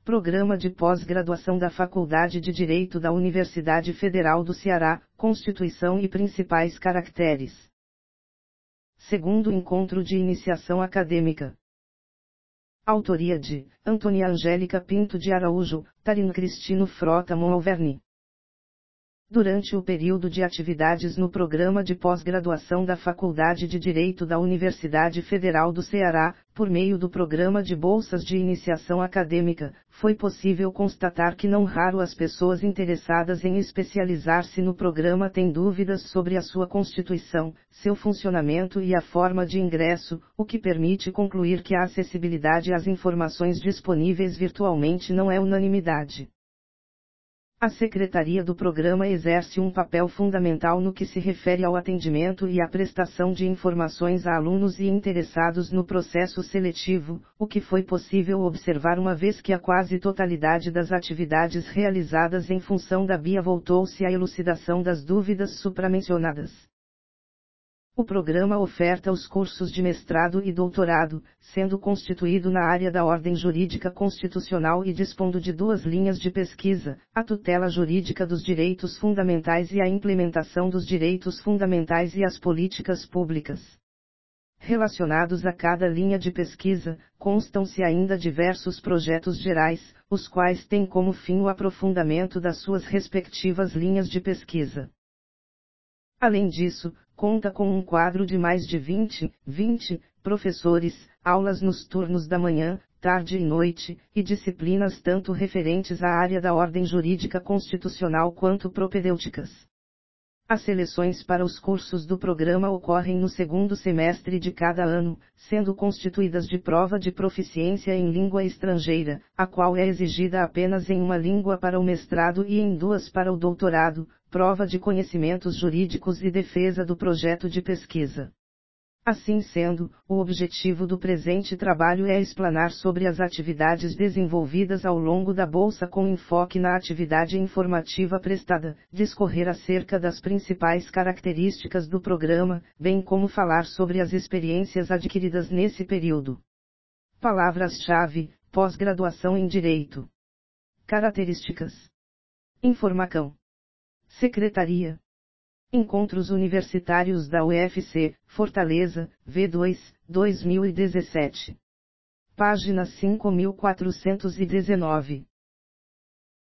Programa de Pós-Graduação da Faculdade de Direito da Universidade Federal do Ceará, Constituição e principais caracteres. Segundo encontro de iniciação acadêmica. Autoria de Antônia Angélica Pinto de Araújo, Tarino Cristino Frota Monalverni. Durante o período de atividades no Programa de Pós-Graduação da Faculdade de Direito da Universidade Federal do Ceará, por meio do Programa de Bolsas de Iniciação Acadêmica, foi possível constatar que não raro as pessoas interessadas em especializar-se no programa têm dúvidas sobre a sua constituição, seu funcionamento e a forma de ingresso, o que permite concluir que a acessibilidade às informações disponíveis virtualmente não é unanimidade. A Secretaria do Programa exerce um papel fundamental no que se refere ao atendimento e à prestação de informações a alunos e interessados no processo seletivo, o que foi possível observar uma vez que a quase totalidade das atividades realizadas em função da BIA voltou-se à elucidação das dúvidas supramencionadas. O programa oferta os cursos de mestrado e doutorado, sendo constituído na área da ordem jurídica constitucional e dispondo de 2 linhas de pesquisa, a tutela jurídica dos direitos fundamentais e a implementação dos direitos fundamentais e as políticas públicas. Relacionados a cada linha de pesquisa, constam-se ainda diversos projetos gerais, os quais têm como fim o aprofundamento das suas respectivas linhas de pesquisa. Além disso, conta com um quadro de mais de 20 professores, aulas nos turnos da manhã, tarde e noite, e disciplinas tanto referentes à área da ordem jurídica constitucional quanto propedêuticas. As seleções para os cursos do programa ocorrem no 2º semestre de cada ano, sendo constituídas de prova de proficiência em língua estrangeira, a qual é exigida apenas em uma língua para o mestrado e em 2 para o doutorado, prova de conhecimentos jurídicos e defesa do projeto de pesquisa. Assim sendo, o objetivo do presente trabalho é explanar sobre as atividades desenvolvidas ao longo da bolsa com enfoque na atividade informativa prestada, discorrer acerca das principais características do programa, bem como falar sobre as experiências adquiridas nesse período. Palavras-chave: pós-graduação em Direito. Características. Informacão. Secretaria. Encontros Universitários da UFC, Fortaleza, V2, 2017. Página 5419.